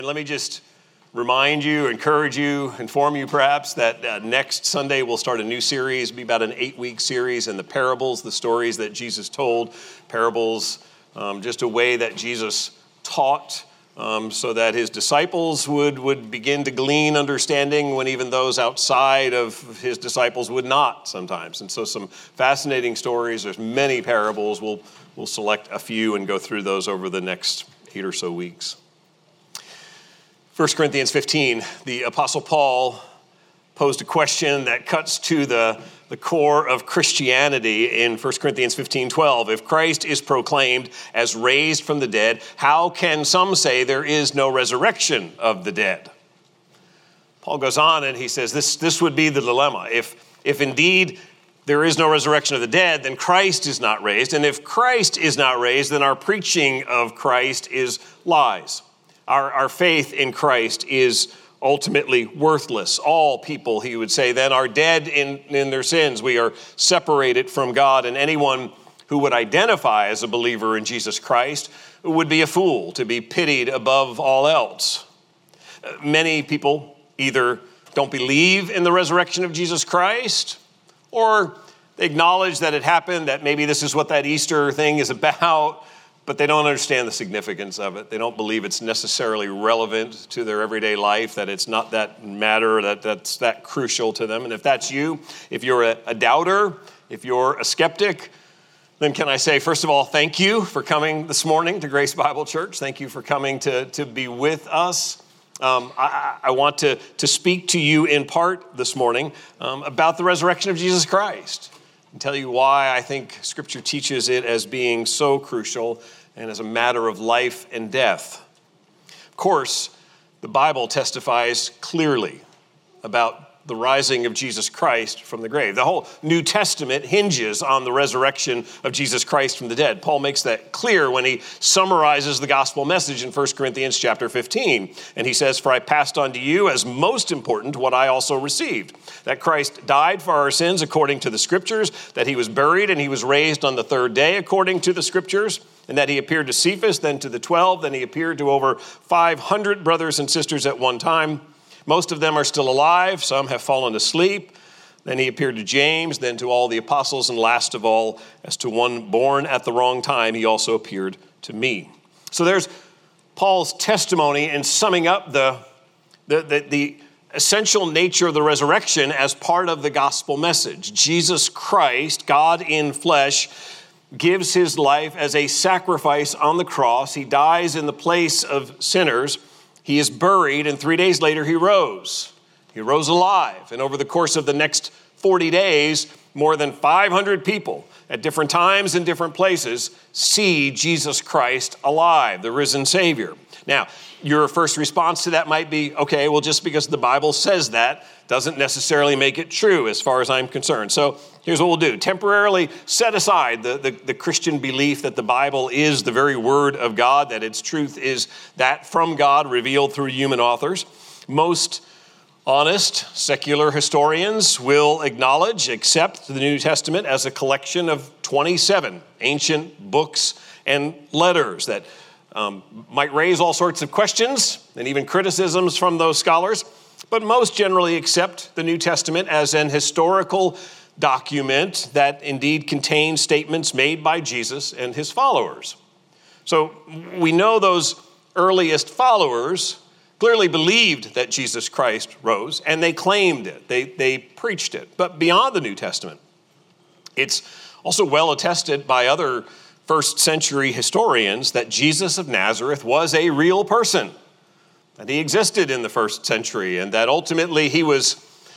Let me just remind you, encourage you, inform you perhaps that next Sunday we'll start a new series. It'll be about an 8-week series in the parables, the stories that Jesus told. Parables, just a way that Jesus taught so that his disciples would begin to glean understanding when even those outside of his disciples would not sometimes. And so some fascinating stories. There's many parables. We'll select a few and go through those over the next 8 or so weeks. 1 Corinthians 15, the Apostle Paul posed a question that cuts to the core of Christianity in 1 Corinthians 15:12. If Christ is proclaimed as raised from the dead, how can some say there is no resurrection of the dead? Paul goes on and he says this would be the dilemma. If indeed there is no resurrection of the dead, then Christ is not raised. And if Christ is not raised, then our preaching of Christ is lies. Our faith in Christ is ultimately worthless. All people, he would say, then are dead in their sins. We are separated from God, and anyone who would identify as a believer in Jesus Christ would be a fool, to be pitied above all else. Many people either don't believe in the resurrection of Jesus Christ, or they acknowledge that it happened, that maybe this is what that Easter thing is about, but they don't understand the significance of it. They don't believe it's necessarily relevant to their everyday life, that it's not that matter, that's that crucial to them. And if that's you, if you're a doubter, if you're a skeptic, then can I say, first of all, thank you for coming this morning to Grace Bible Church. Thank you for coming to be with us. I want to speak to you in part this morning about the resurrection of Jesus Christ and tell you why I think Scripture teaches it as being so crucial and as a matter of life and death. Of course, the Bible testifies clearly about the rising of Jesus Christ from the grave. The whole New Testament hinges on the resurrection of Jesus Christ from the dead. Paul makes that clear when he summarizes the gospel message in 1 Corinthians chapter 15. And he says, "For I passed on to you as most important what I also received, that Christ died for our sins according to the Scriptures, that he was buried and he was raised on the third day according to the Scriptures, and that he appeared to Cephas, then to the 12, then he appeared to over 500 brothers and sisters at one time. Most of them are still alive, some have fallen asleep. Then he appeared to James, then to all the apostles, and last of all, as to one born at the wrong time, he also appeared to me." So there's Paul's testimony in summing up the essential nature of the resurrection as part of the gospel message. Jesus Christ, God in flesh, gives his life as a sacrifice on the cross. He dies in the place of sinners. He is buried, and 3 days later he rose. He rose alive. And over the course of the next 40 days, more than 500 people at different times and different places see Jesus Christ alive, the risen Savior. Now, your first response to that might be, okay, well, just because the Bible says that doesn't necessarily make it true as far as I'm concerned. So here's what we'll do. Temporarily set aside the Christian belief that the Bible is the very word of God, that its truth is that from God revealed through human authors. Most honest secular historians will accept the New Testament as a collection of 27 ancient books and letters that might raise all sorts of questions and even criticisms from those scholars, but most generally accept the New Testament as an historical document that indeed contains statements made by Jesus and his followers. So we know those earliest followers clearly believed that Jesus Christ rose, and they claimed it. They preached it. But beyond the New Testament, it's also well attested by other first century historians that Jesus of Nazareth was a real person, that he existed in the first century, and that ultimately he was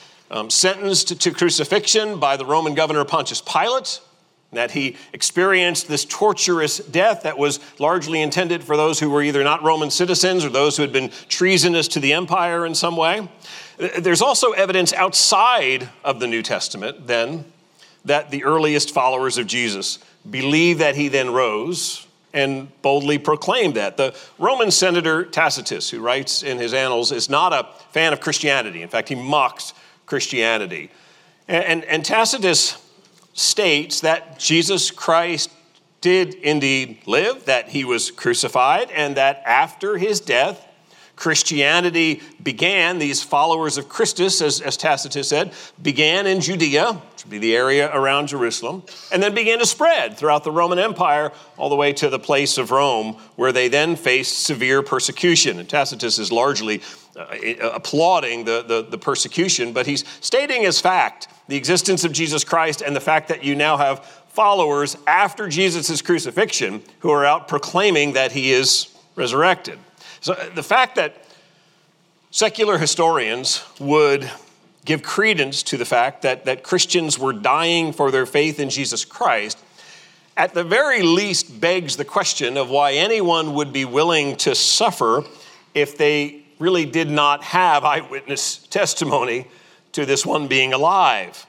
sentenced to crucifixion by the Roman governor Pontius Pilate, that he experienced this torturous death that was largely intended for those who were either not Roman citizens or those who had been treasonous to the empire in some way. There's also evidence outside of the New Testament, then, that the earliest followers of Jesus believed that he then rose and boldly proclaimed that. The Roman senator Tacitus, who writes in his annals, is not a fan of Christianity. In fact, he mocks Christianity. And Tacitus states that Jesus Christ did indeed live, that he was crucified, and that after his death, Christianity began, these followers of Christus, as Tacitus said, began in Judea, which would be the area around Jerusalem, and then began to spread throughout the Roman Empire all the way to the place of Rome, where they then faced severe persecution. And Tacitus is largely applauding the persecution, but he's stating as fact the existence of Jesus Christ and the fact that you now have followers after Jesus' crucifixion who are out proclaiming that he is resurrected. So the fact that secular historians would give credence to the fact that Christians were dying for their faith in Jesus Christ, at the very least begs the question of why anyone would be willing to suffer if they really did not have eyewitness testimony to this one being alive.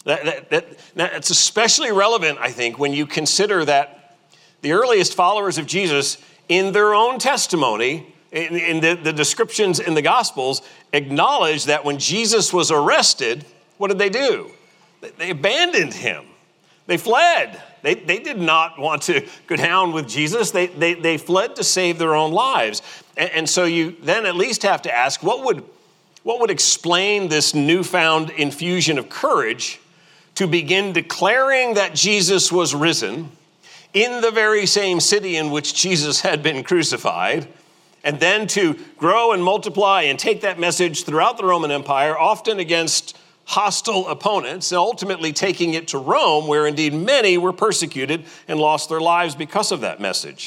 That's especially relevant, I think, when you consider that the earliest followers of Jesus, in their own testimony, in the descriptions in the Gospels, acknowledge that when Jesus was arrested, what did they do? They abandoned him. They fled. They did not want to go down with Jesus. They fled to save their own lives. And so you then at least have to ask, what would explain this newfound infusion of courage to begin declaring that Jesus was risen in the very same city in which Jesus had been crucified, and then to grow and multiply and take that message throughout the Roman Empire, often against hostile opponents, and ultimately taking it to Rome, where indeed many were persecuted and lost their lives because of that message?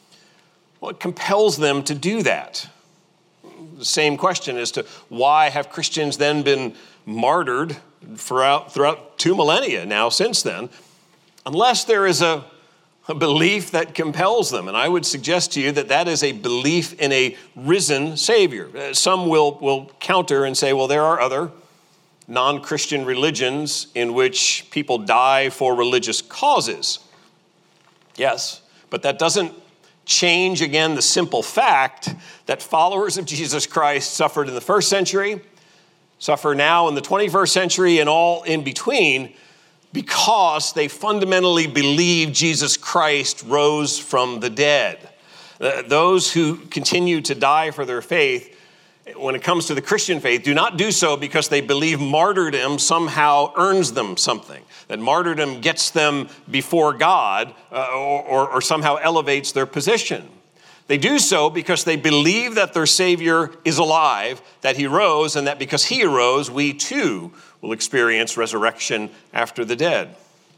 What compels them to do that? The same question as to why have Christians then been martyred throughout 2 millennia now since then, unless there is a belief that compels them. And I would suggest to you that is a belief in a risen Savior. Some will counter and say, well, there are other non-Christian religions in which people die for religious causes. Yes, but that doesn't change, again, the simple fact that followers of Jesus Christ suffered in the first century, suffer now in the 21st century, and all in between, because they fundamentally believe Jesus Christ rose from the dead. Those who continue to die for their faith, when it comes to the Christian faith, do not do so because they believe martyrdom somehow earns them something, that martyrdom gets them before God or somehow elevates their position. They do so because they believe that their Savior is alive, that he rose, and that because he arose, we too will experience resurrection after the dead.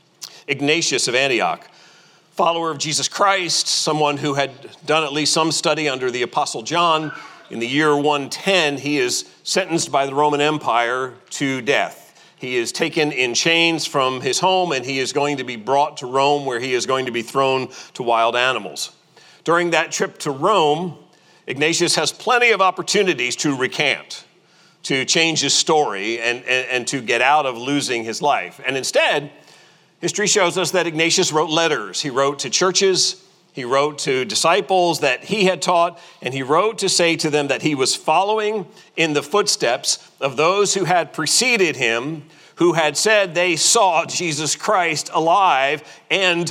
Ignatius of Antioch, follower of Jesus Christ, someone who had done at least some study under the Apostle John, in the year 110, he is sentenced by the Roman Empire to death. He is taken in chains from his home, and he is going to be brought to Rome, where he is going to be thrown to wild animals. During that trip to Rome, Ignatius has plenty of opportunities to recant, to change his story, and to get out of losing his life. And instead, history shows us that Ignatius wrote letters. He wrote to churches, he wrote to disciples that he had taught, and he wrote to say to them that he was following in the footsteps of those who had preceded him, who had said they saw Jesus Christ alive and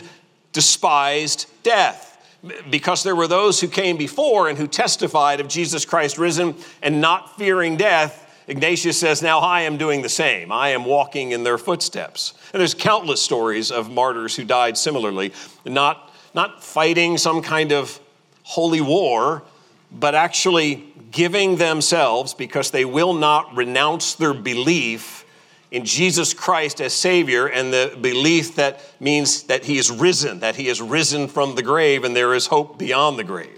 despised death. Because there were those who came before and who testified of Jesus Christ risen and not fearing death, Ignatius says, now I am doing the same. I am walking in their footsteps. And there's countless stories of martyrs who died similarly, not fighting some kind of holy war, but actually giving themselves because they will not renounce their belief in Jesus Christ as Savior, and the belief that means that he is risen from the grave, and there is hope beyond the grave.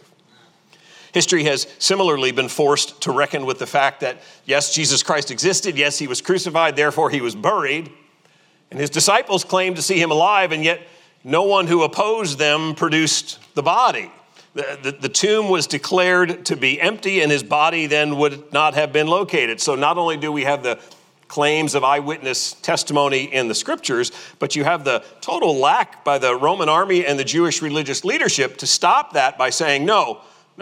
History has similarly been forced to reckon with the fact that, yes, Jesus Christ existed, yes, he was crucified, therefore he was buried, and his disciples claimed to see him alive, and yet no one who opposed them produced the body. The tomb was declared to be empty, and his body then would not have been located. So not only do we have the claims of eyewitness testimony in the scriptures, but you have the total lack by the Roman army and the Jewish religious leadership to stop that by saying, no,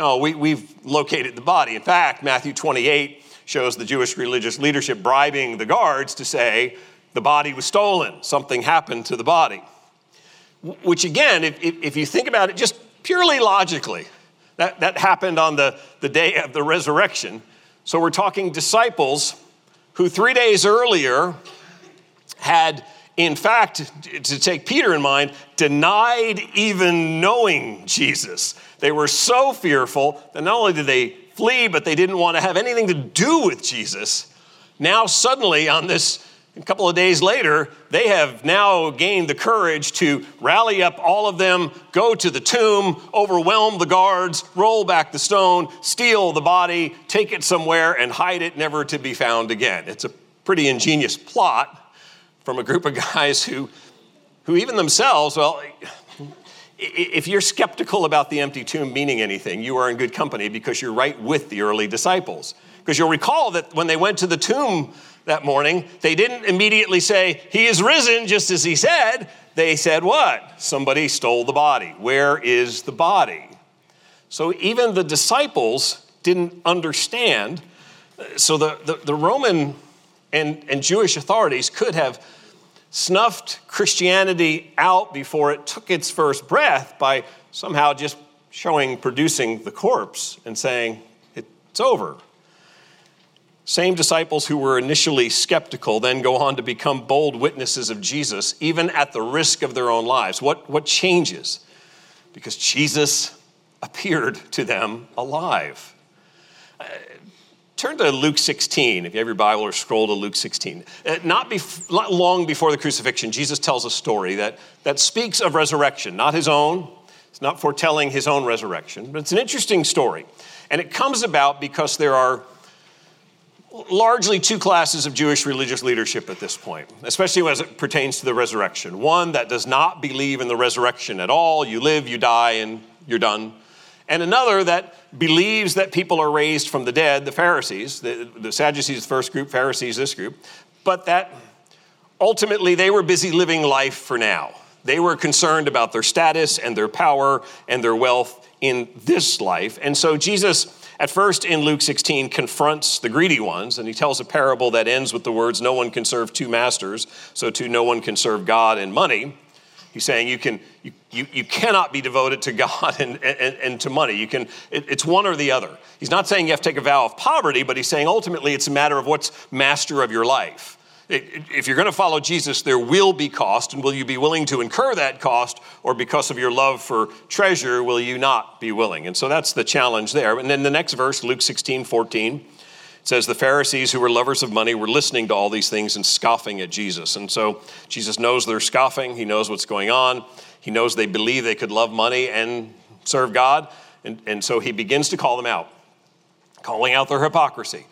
we've located the body. In fact, Matthew 28 shows the Jewish religious leadership bribing the guards to say the body was stolen, something happened to the body. Which again, if you think about it just purely logically, That happened on the day of the resurrection. So we're talking disciples who 3 days earlier had, in fact, to take Peter in mind, denied even knowing Jesus. They were so fearful that not only did they flee, but they didn't want to have anything to do with Jesus. Now suddenly on this, a couple of days later, they have now gained the courage to rally up all of them, go to the tomb, overwhelm the guards, roll back the stone, steal the body, take it somewhere, and hide it never to be found again. It's a pretty ingenious plot from a group of guys who even themselves, well, if you're skeptical about the empty tomb meaning anything, you are in good company because you're right with the early disciples. Because you'll recall that when they went to the tomb that morning, they didn't immediately say, he is risen, just as he said. They said what? Somebody stole the body. Where is the body? So even the disciples didn't understand. So the Roman and Jewish authorities could have snuffed Christianity out before it took its first breath by somehow just producing the corpse and saying, it's over. Same disciples who were initially skeptical then go on to become bold witnesses of Jesus, even at the risk of their own lives. What changes? Because Jesus appeared to them alive. Turn to Luke 16, if you have your Bible, or scroll to Luke 16. Not long before the crucifixion, Jesus tells a story that speaks of resurrection, not his own. It's not foretelling his own resurrection, but it's an interesting story. And it comes about because there are largely two classes of Jewish religious leadership at this point, especially as it pertains to the resurrection. One that does not believe in the resurrection at all. You live, you die, and you're done. And another that believes that people are raised from the dead, the Pharisees, the Sadducees, the first group, Pharisees, this group, but that ultimately they were busy living life for now. They were concerned about their status and their power and their wealth in this life. And so Jesus, at first in Luke 16, confronts the greedy ones, and he tells a parable that ends with the words, no one can serve two masters, so too no one can serve God and money. He's saying you cannot be devoted to God and to money. It's one or the other. He's not saying you have to take a vow of poverty, but he's saying ultimately it's a matter of what's master of your life. If you're going to follow Jesus, there will be cost, and will you be willing to incur that cost, or because of your love for treasure, will you not be willing? And so that's the challenge there. And then the next verse, Luke 16:14, it says, the Pharisees who were lovers of money were listening to all these things and scoffing at Jesus. And so Jesus knows they're scoffing. He knows what's going on. He knows they believe they could love money and serve God. And so he begins to call them out, calling out their hypocrisy.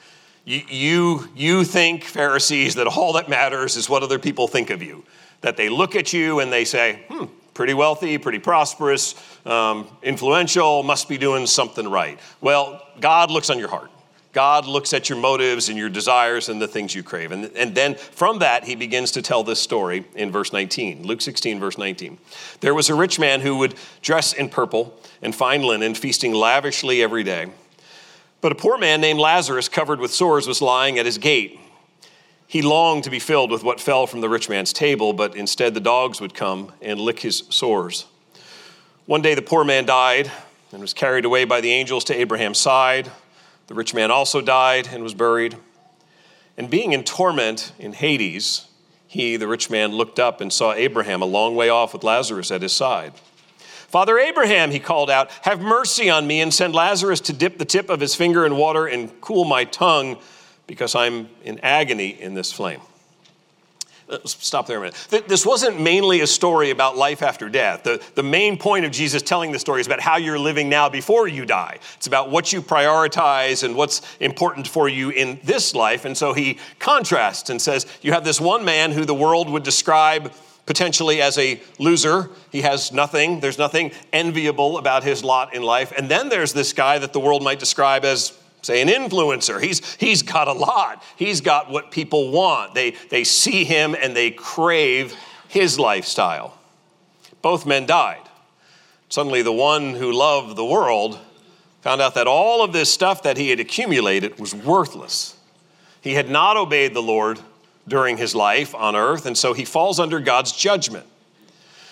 You think, Pharisees, that all that matters is what other people think of you. That they look at you and they say, pretty wealthy, pretty prosperous, influential, must be doing something right. Well, God looks on your heart. God looks at your motives and your desires and the things you crave. And then from that, he begins to tell this story in verse 19, Luke 16, verse 19. There was a rich man who would dress in purple and fine linen, feasting lavishly every day. But a poor man named Lazarus, covered with sores, was lying at his gate. He longed to be filled with what fell from the rich man's table, but instead the dogs would come and lick his sores. One day the poor man died and was carried away by the angels to Abraham's side. The rich man also died and was buried. And being in torment in Hades, he, the rich man, looked up and saw Abraham a long way off with Lazarus at his side. Father Abraham, he called out, have mercy on me and send Lazarus to dip the tip of his finger in water and cool my tongue because I'm in agony in this flame. Let's stop there a minute. This wasn't mainly a story about life after death. The main point of Jesus telling the story is about how you're living now before you die. It's about what you prioritize and what's important for you in this life. And so he contrasts and says, you have this one man who the world would describe potentially as a loser. He has nothing. There's nothing enviable about his lot in life. And then there's this guy that the world might describe as, say, an influencer. He's got a lot. He's got what people want. They see him and they crave his lifestyle. Both men died. Suddenly the one who loved the world found out that all of this stuff that he had accumulated was worthless. He had not obeyed the Lord during his life on earth, and so he falls under God's judgment.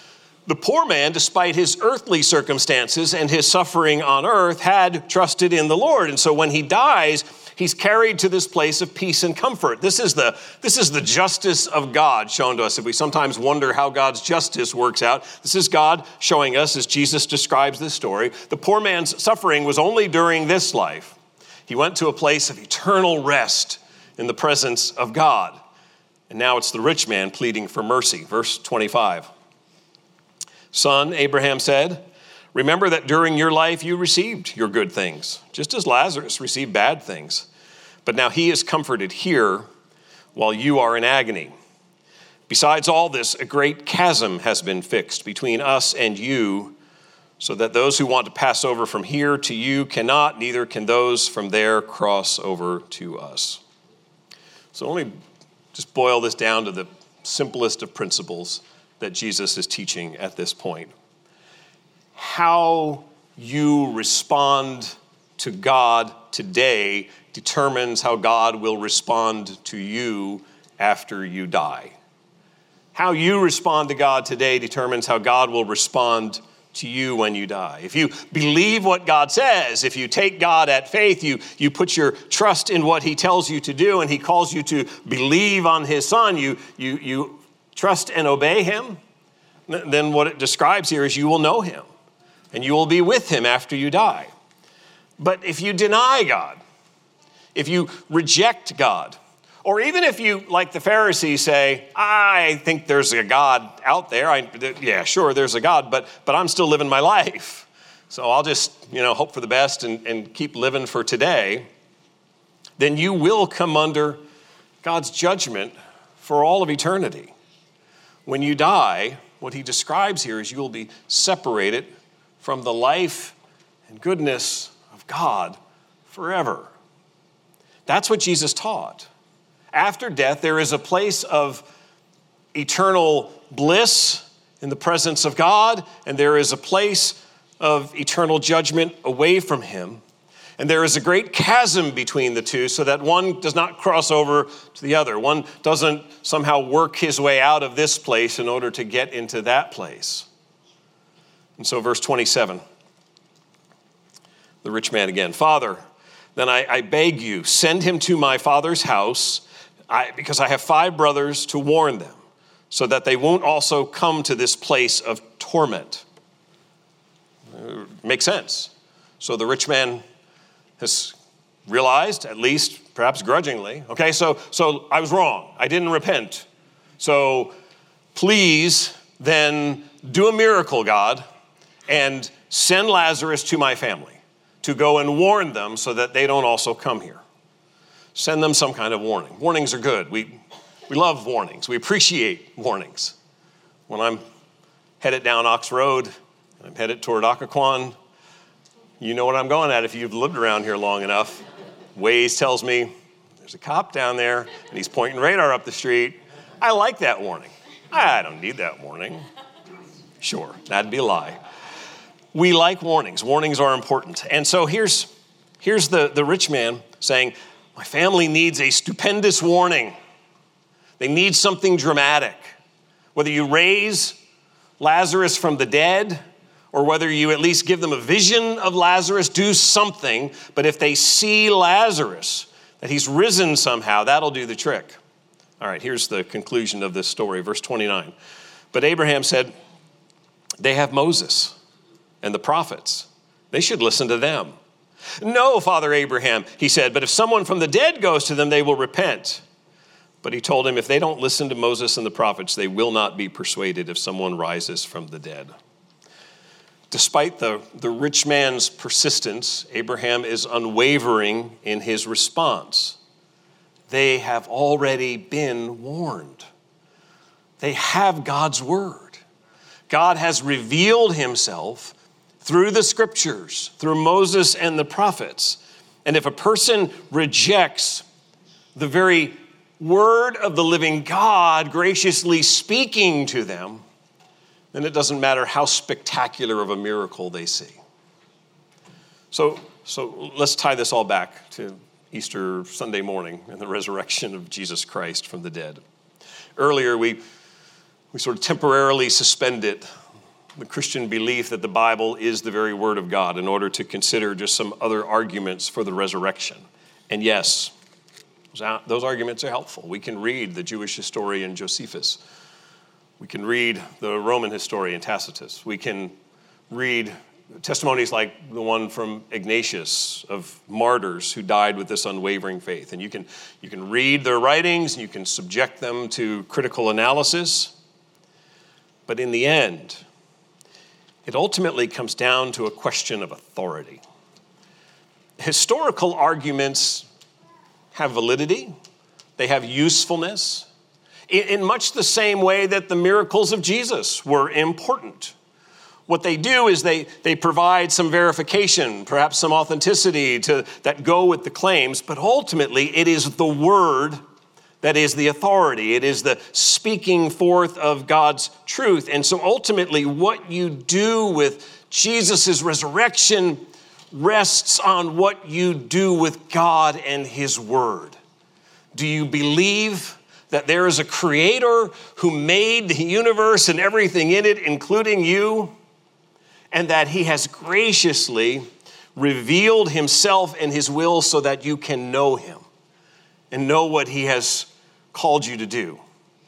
The poor man, despite his earthly circumstances and his suffering on earth, had trusted in the Lord. And so when he dies, he's carried to this place of peace and comfort. This is the justice of God shown to us. If we sometimes wonder how God's justice works out, this is God showing us, as Jesus describes this story, the poor man's suffering was only during this life. He went to a place of eternal rest in the presence of God. And now it's the rich man pleading for mercy. Verse 25. Son, Abraham said, remember that during your life you received your good things, just as Lazarus received bad things. But now he is comforted here while you are in agony. Besides all this, a great chasm has been fixed between us and you, so that those who want to pass over from here to you cannot, neither can those from there cross over to us. So let me just boil this down to the simplest of principles that Jesus is teaching at this point. How you respond to God today determines how God will respond to you after you die. How you respond to God today determines how God will respond to you when you die. If you believe what God says, if you take God at faith, you put your trust in what he tells you to do, and he calls you to believe on his Son, you trust and obey him, then what it describes here is you will know him and you will be with him after you die. But if you deny God, if you reject God, or even if you, like the Pharisees, say, I think there's a God out there. Yeah, sure, there's a God, but I'm still living my life. So I'll just, hope for the best and keep living for today. Then you will come under God's judgment for all of eternity. When you die, what he describes here is you will be separated from the life and goodness of God forever. That's what Jesus taught. After death, there is a place of eternal bliss in the presence of God, and there is a place of eternal judgment away from him. And there is a great chasm between the two, so that one does not cross over to the other. One doesn't somehow work his way out of this place in order to get into that place. And so verse 27, the rich man again, Father, then I beg you, send him to my father's house, because I have 5 brothers, to warn them, so that they won't also come to this place of torment. Makes sense. So the rich man has realized, at least perhaps grudgingly, okay, so I was wrong. I didn't repent. So please then do a miracle, God, and send Lazarus to my family to go and warn them so that they don't also come here. Send them some kind of warning. Warnings are good. We love warnings. We appreciate warnings. When I'm headed down Ox Road, and I'm headed toward Occoquan, you know what I'm going at if you've lived around here long enough. Waze tells me there's a cop down there and he's pointing radar up the street. I like that warning. I don't need that warning. Sure, that'd be a lie. We like warnings. Warnings are important. And so here's the rich man saying, my family needs a stupendous warning. They need something dramatic. Whether you raise Lazarus from the dead, or whether you at least give them a vision of Lazarus, do something. But if they see Lazarus, that he's risen somehow, that'll do the trick. All right, here's the conclusion of this story, verse 29. But Abraham said, they have Moses and the prophets. They should listen to them. No, Father Abraham, he said, but if someone from the dead goes to them, they will repent. But he told him, if they don't listen to Moses and the prophets, they will not be persuaded if someone rises from the dead. Despite the rich man's persistence, Abraham is unwavering in his response. They have already been warned. They have God's word. God has revealed himself through the scriptures, through Moses and the prophets. And if a person rejects the very word of the living God graciously speaking to them, then it doesn't matter how spectacular of a miracle they see. So let's tie this all back to Easter Sunday morning and the resurrection of Jesus Christ from the dead. Earlier, we sort of temporarily suspended the Christian belief that the Bible is the very Word of God in order to consider just some other arguments for the resurrection. And yes, those arguments are helpful. We can read the Jewish historian Josephus. We can read the Roman historian Tacitus. We can read testimonies like the one from Ignatius of martyrs who died with this unwavering faith. And you can read their writings, and you can subject them to critical analysis. But in the end, it ultimately comes down to a question of authority. Historical arguments have validity. They have usefulness in much the same way that the miracles of Jesus were important. What they do is they provide some verification, perhaps some authenticity that go with the claims, but ultimately it is the Word that is the authority. It is the speaking forth of God's truth. And so ultimately what you do with Jesus' resurrection rests on what you do with God and His Word. Do you believe that there is a Creator who made the universe and everything in it, including you, and that He has graciously revealed Himself and His will so that you can know Him and know what He has called you to do?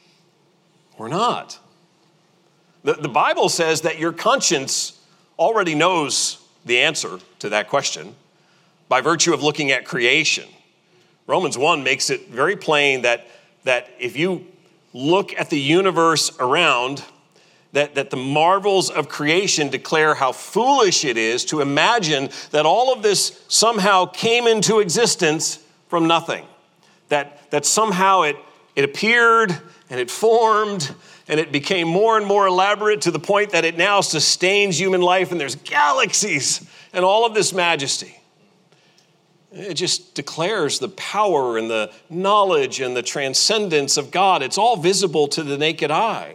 Or not? The Bible says that your conscience already knows the answer to that question by virtue of looking at creation. Romans 1 makes it very plain that if you look at the universe around, that the marvels of creation declare how foolish it is to imagine that all of this somehow came into existence from nothing. That somehow it appeared and it formed and it became more and more elaborate to the point that it now sustains human life and there's galaxies and all of this majesty. It just declares the power and the knowledge and the transcendence of God. It's all visible to the naked eye.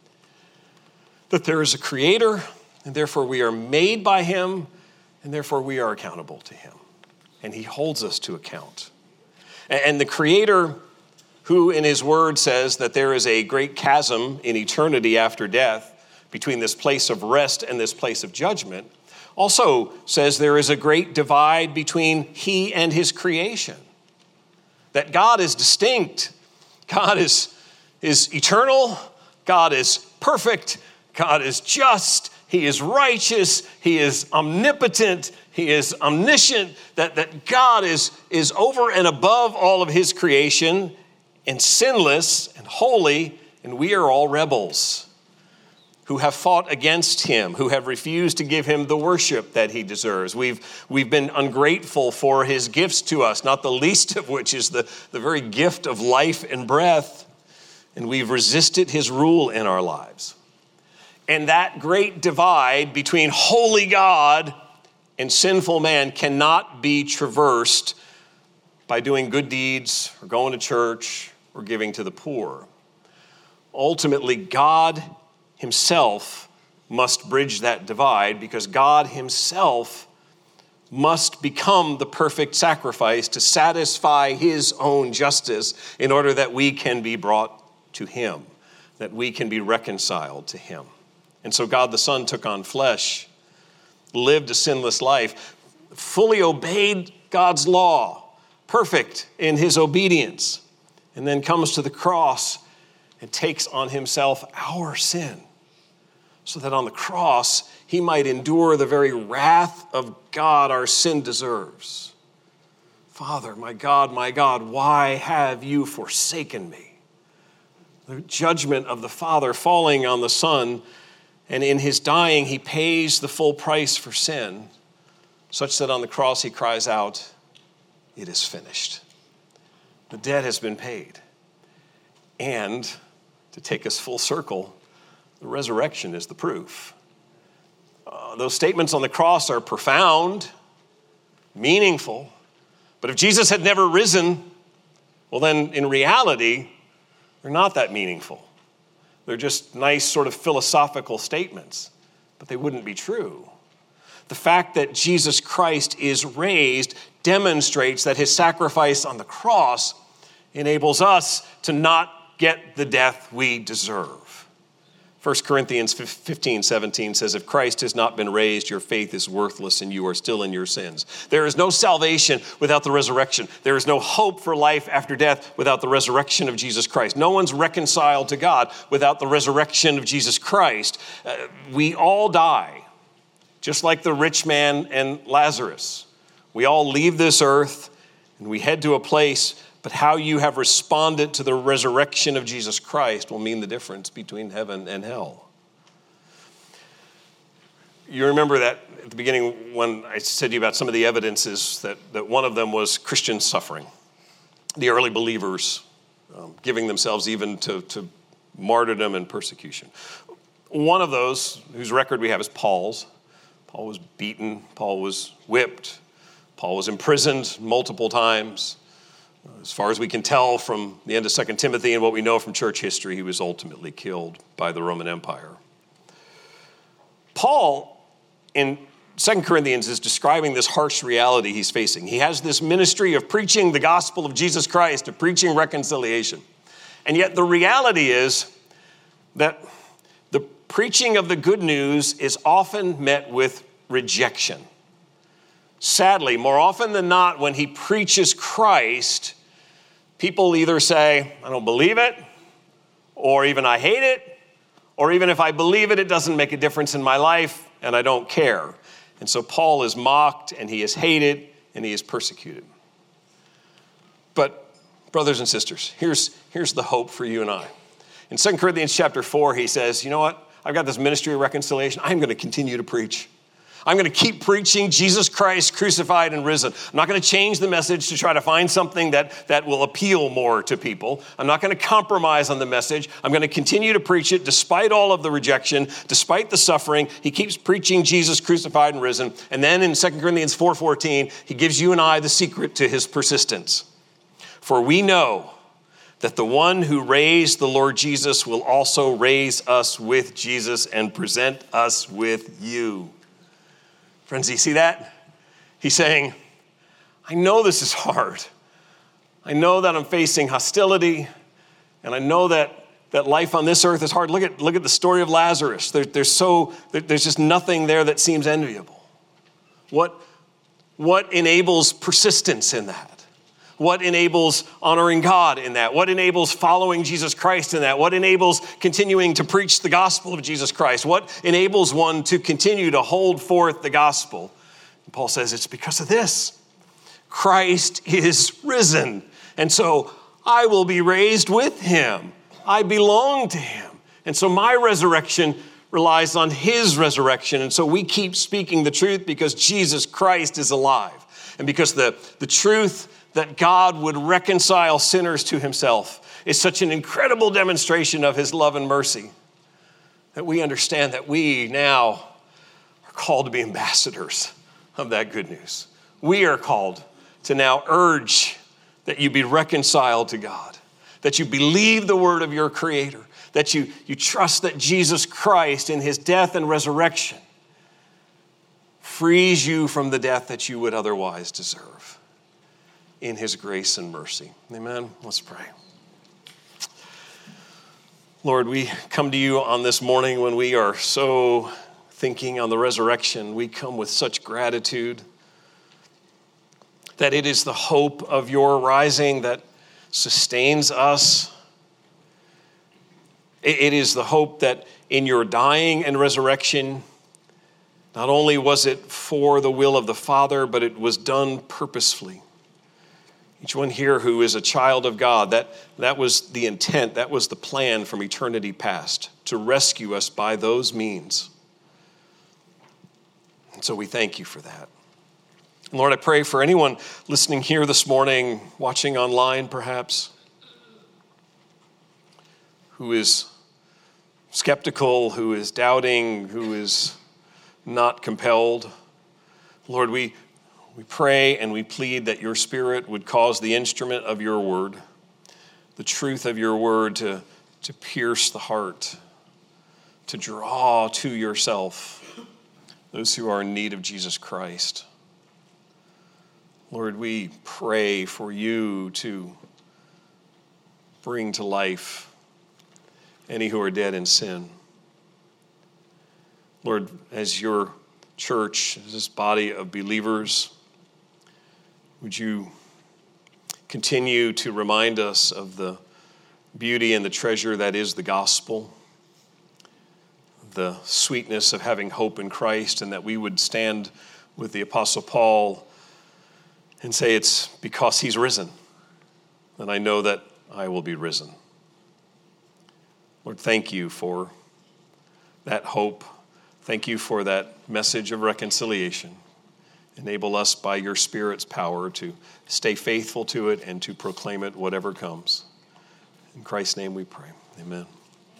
That there is a Creator, and therefore we are made by Him, and therefore we are accountable to Him. And He holds us to account. And the Creator, who in His Word says that there is a great chasm in eternity after death between this place of rest and this place of judgment, also says there is a great divide between He and His creation. That God is distinct. God is eternal. God is perfect. God is just, He is righteous, He is omnipotent, He is omniscient, that God is over and above all of His creation and sinless and holy, and we are all rebels who have fought against Him, who have refused to give Him the worship that He deserves. We've been ungrateful for His gifts to us, not the least of which is the very gift of life and breath, and we've resisted His rule in our lives. And that great divide between holy God and sinful man cannot be traversed by doing good deeds or going to church or giving to the poor. Ultimately, God Himself must bridge that divide because God Himself must become the perfect sacrifice to satisfy His own justice in order that we can be brought to Him, that we can be reconciled to Him. And so God the Son took on flesh, lived a sinless life, fully obeyed God's law, perfect in His obedience, and then comes to the cross and takes on Himself our sin, so that on the cross He might endure the very wrath of God our sin deserves. Father, my God, why have you forsaken me? The judgment of the Father falling on the Son, and in His dying, He pays the full price for sin, such that on the cross He cries out, "It is finished." The debt has been paid. And to take us full circle, the resurrection is the proof. Those statements on the cross are profound, meaningful, but if Jesus had never risen, well then in reality, they're not that meaningful. They're just nice sort of philosophical statements, but they wouldn't be true. The fact that Jesus Christ is raised demonstrates that His sacrifice on the cross enables us to not get the death we deserve. 1 Corinthians 15:17 says, if Christ has not been raised, your faith is worthless and you are still in your sins. There is no salvation without the resurrection. There is no hope for life after death without the resurrection of Jesus Christ. No one's reconciled to God without the resurrection of Jesus Christ. We all die, just like the rich man and Lazarus. We all leave this earth and we head to a place, but how you have responded to the resurrection of Jesus Christ will mean the difference between heaven and hell. You remember that at the beginning when I said to you about some of the evidences that one of them was Christian suffering. The early believers giving themselves even to martyrdom and persecution. One of those, whose record we have, is Paul's. Paul was beaten. Paul was whipped. Paul was imprisoned multiple times. As far as we can tell from the end of 2 Timothy and what we know from church history, he was ultimately killed by the Roman Empire. Paul, in 2 Corinthians, is describing this harsh reality he's facing. He has this ministry of preaching the gospel of Jesus Christ, of preaching reconciliation. And yet the reality is that the preaching of the good news is often met with rejection. Sadly, more often than not, when he preaches Christ, people either say, I don't believe it, or even I hate it, or even if I believe it, it doesn't make a difference in my life, and I don't care. And so Paul is mocked, and he is hated, and he is persecuted. But, brothers and sisters, here's the hope for you and I. In 2 Corinthians chapter 4, he says, you know what? I've got this ministry of reconciliation. I'm going to continue to preach. I'm going to keep preaching Jesus Christ crucified and risen. I'm not going to change the message to try to find something that will appeal more to people. I'm not going to compromise on the message. I'm going to continue to preach it despite all of the rejection, despite the suffering. He keeps preaching Jesus crucified and risen. And then in 2 Corinthians 4:14, he gives you and I the secret to his persistence. For we know that the one who raised the Lord Jesus will also raise us with Jesus and present us with you. Friends, do you see that? He's saying, I know this is hard. I know that I'm facing hostility, and I know that life on this earth is hard. Look at the story of Lazarus. There's just nothing there that seems enviable. What enables persistence in that? What enables honoring God in that? What enables following Jesus Christ in that? What enables continuing to preach the gospel of Jesus Christ? What enables one to continue to hold forth the gospel? And Paul says it's because of this. Christ is risen. And so I will be raised with him. I belong to him. And so my resurrection relies on his resurrection. And so we keep speaking the truth because Jesus Christ is alive. And because the truth that God would reconcile sinners to himself is such an incredible demonstration of his love and mercy that we understand that we now are called to be ambassadors of that good news. We are called to now urge that you be reconciled to God, that you believe the word of your Creator, that you trust that Jesus Christ in his death and resurrection frees you from the death that you would otherwise deserve. In his grace and mercy. Amen. Let's pray. Lord, we come to you on this morning when we are so thinking on the resurrection. We come with such gratitude that it is the hope of your rising that sustains us. It is the hope that in your dying and resurrection, not only was it for the will of the Father, but it was done purposefully. Each one here who is a child of God, that was the intent, that was the plan from eternity past, to rescue us by those means. And so we thank you for that. Lord, I pray for anyone listening here this morning, watching online perhaps, who is skeptical, who is doubting, who is not compelled. Lord, we pray and we plead that your Spirit would cause the instrument of your word, the truth of your word to pierce the heart, to draw to yourself those who are in need of Jesus Christ. Lord, we pray for you to bring to life any who are dead in sin. Lord, as your church, as this body of believers, would you continue to remind us of the beauty and the treasure that is the gospel, the sweetness of having hope in Christ, and that we would stand with the Apostle Paul and say it's because he's risen, and I know that I will be risen. Lord, thank you for that hope. Thank you for that message of reconciliation. Enable us by your Spirit's power to stay faithful to it and to proclaim it whatever comes. In Christ's name we pray. Amen.